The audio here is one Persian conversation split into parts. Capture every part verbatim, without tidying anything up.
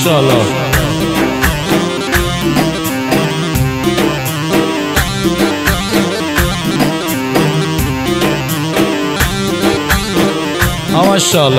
ماشاءالله. ماشاءالله.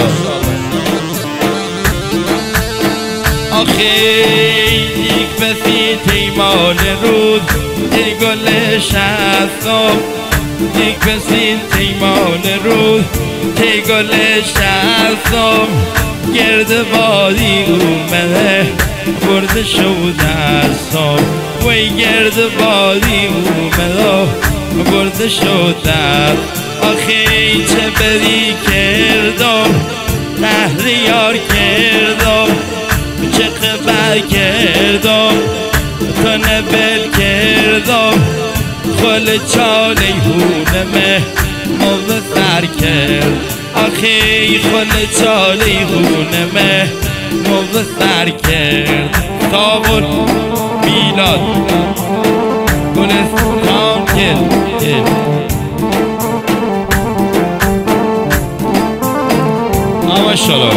آخه یک بسی تیمان روز ای گل شستم، یک بسی تیمان روز ای گل شستم، گرد بادی اومده برده شد دستم، وی گرد بادی اومده برده شد دست. آخه چه بدی کردم تحریار کردم، چه خبر کردم تو نبل کردم، خل چاله هونمه موضع سر کرد. آخه خل چاله هونمه موضع سر کرد. تابون میلاد گلستان کرد. ماشاءالله.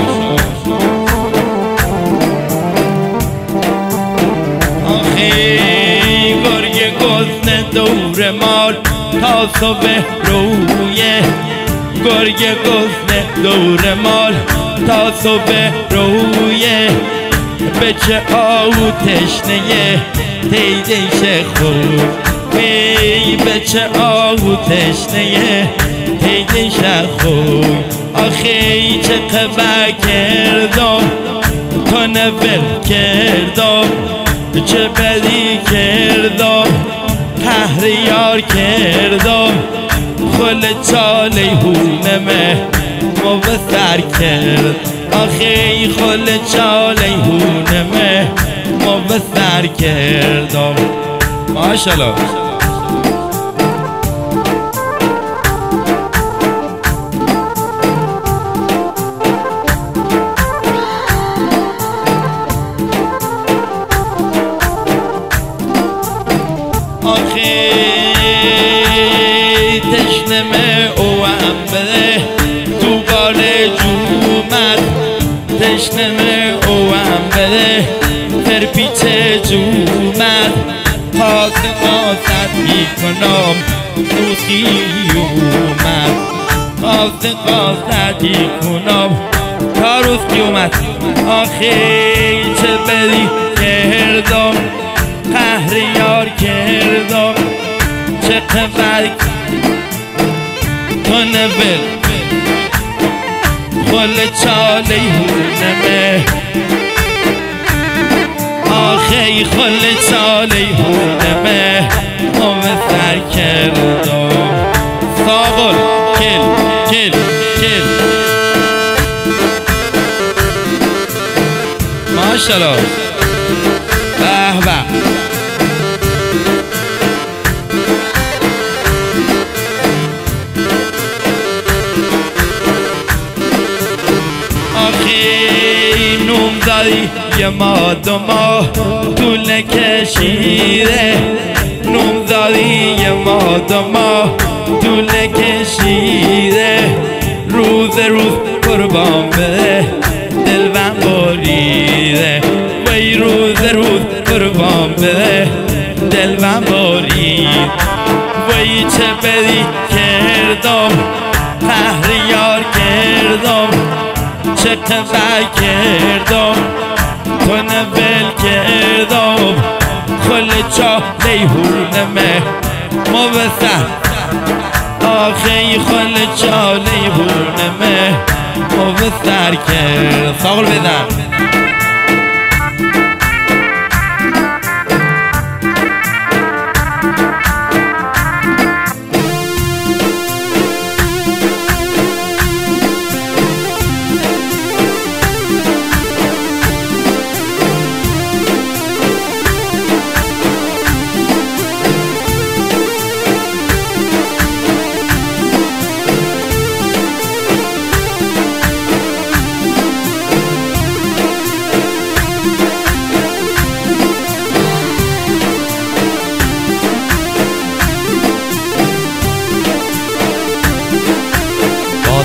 آخه گرگ گزنه دور مال تا صبح رویه، گرگ گزنه دور مال تا صبح رویه، به چه آهو تشنه تیدیش خود، وی به چه آهو تشنه تیدیش خود. آخه چه خبر کردم تو نبل کردم، چه بدی کردم تحریار کردم، خل چاله هونمه مبسر کرد. آخه خل چاله هونمه مبسر کردم. ماشاءالله. آخه تشنمه او هم بده تو بال جومت، تشنمه او هم بده تر پیچ جومت، پاس قاصد میکنم روزی اومد، پاس قاصد میکنم تا روزی اومد. آخه چه بدی کردم قهریار کردم، چه خبر تو نبل خل چاله هونمه، آخه خل چاله هونمه مبسر کردم. ساغل کل کل کل ماشاءالله. به به. نوم داری یه ما دو ماه طول کشیده، نوم داری یه ما دو ماه طول کشیده، روز روز قربان بده دلبم بریده، وی روز روز قربان بده دلبم برید. وی چه بدی کردم قهریار کردم، چه خبر کردم تو نبل کردم، خل چاله هونمه مبسر. آخه خل چاله هونمه مبسر کرد. ساغل بزن.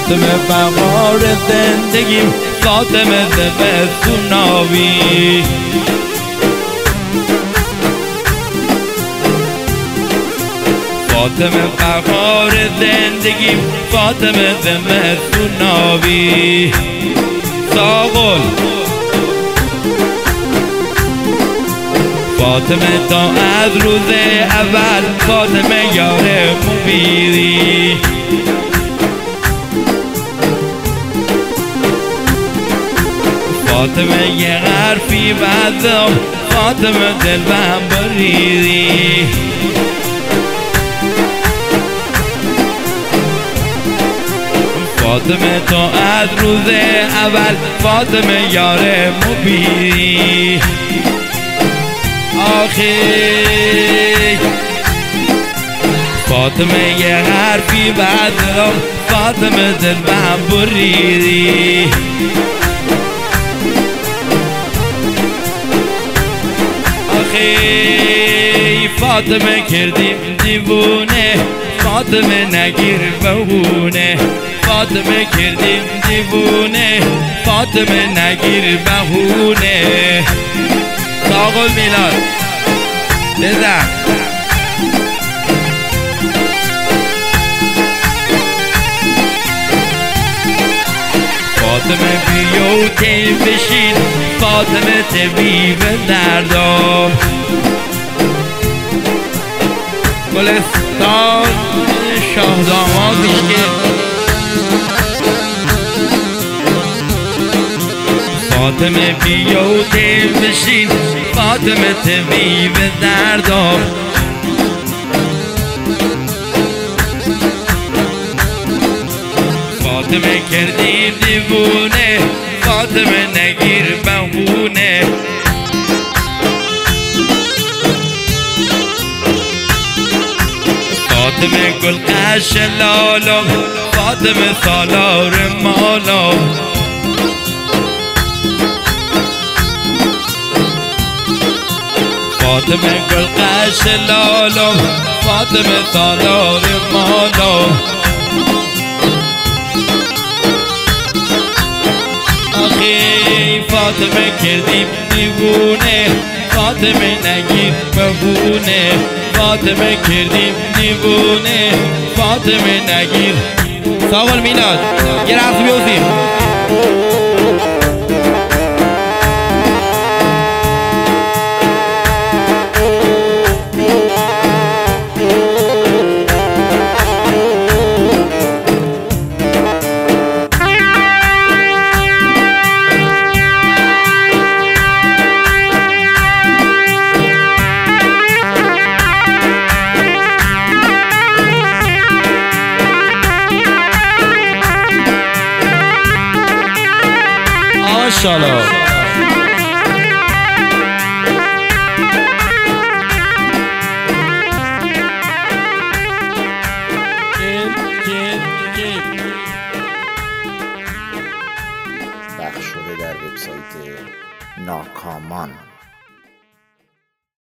فاطمه بهار زندگیم، فاطمه زمستوناوی. فاطمه بهار زندگیم، فاطمه زمستوناوی. ساقل فاطمه تا از روز اول، فاطمه یار مبیری. فاطمه یه حرفی بزم، فاطمه دلم بریدی. فاطمه تا از روز اول، فاطمه یار مبیری. آخی فاطمه یه حرفی بزم، فاطمه دلم بریدی. فاطمه کردیم دیوونه، فاطمه نگیر بهونه. فاطمه کردیم دیوونه، فاطمه نگیر بهونه. ساقل میلاد بزن. فاطمه بیو تی بشین، فاطمه طبیب دردام. گلستان شاهدامادی که فاطمه بیو تی بشین، فاطمه طبیب دردام. فاطمه کردیم دیوونه، فاطمه نگیر بهونه. فاطمه گل قش لالم، فاطمه سالار مالم. فاطمه گل قش لالم، فاطمه سالار مالم. آخی فاطمه کردیم دیوونه، فاطمه نگیر بهونه. فاطمه کردیم دیوونه، فاطمه نگیر. ساقل میلاد یه رقص بیوزیم. ماشاءالله. پخش شده در وبسایت ناکامان.